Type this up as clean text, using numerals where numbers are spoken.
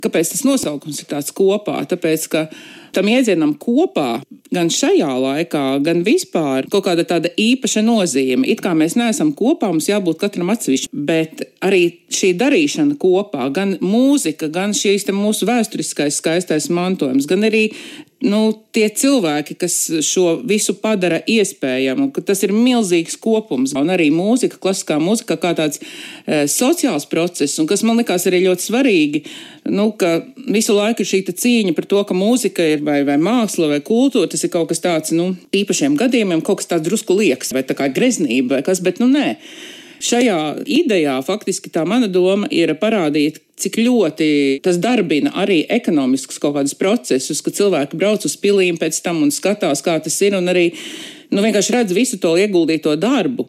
Kāpēc tas nosaukums ir tāds kopā? Tāpēc, ka tam iedzienam kopā gan šajā laikā, gan vispār kaut kāda tāda īpaša nozīme. It kā mēs neesam kopā, mums jābūt katram atsevišķi, bet arī šī darīšana kopā, gan mūzika, gan šīs mūsu vēsturiskais skaistais mantojums, gan arī tie cilvēki, kas šo visu padara iespējamu, ka tas ir milzīgs kopums. Un arī mūzika, klasiskā mūzika kā tāds sociāls process, un kas man likās arī ļoti svarīgi, ka visu laiku ir šī cīņa par to, ka mūzika ir vai māksla vai kultūra, tas ir kaut kas tāds, īpašiem gadījumiem, kaut kas tāds drusku liekas, vai tā kā greznība vai kas, bet nē. Šajā idejā faktiski tā mana doma ir parādīt, cik ļoti tas darbina arī ekonomiskus kaut kādus procesus, ka cilvēki brauc uz pilīm pēc tam un skatās, kā tas ir, un arī vienkārši redz visu to ieguldīto darbu.